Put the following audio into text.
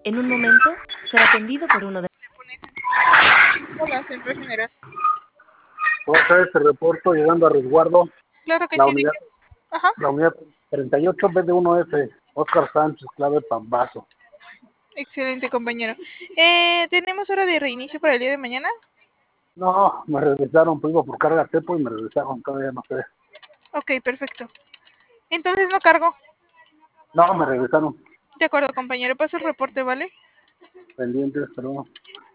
En un momento será atendido por uno de... Hola, centro general. Otra vez te reporto llegando a resguardo Claro que la sí. unidad, Ajá. la unidad 38 BD1F, Oscar Sánchez, clave Pambazo. Excelente, compañero. ¿Tenemos hora de reinicio para el día de mañana? No, me regresaron, pues iba por carga Tepo y me regresaron, todavía no sé. Ok, perfecto. Entonces no cargo. No, me regresaron De acuerdo, compañero. Paso el reporte, ¿vale? pendientes, pero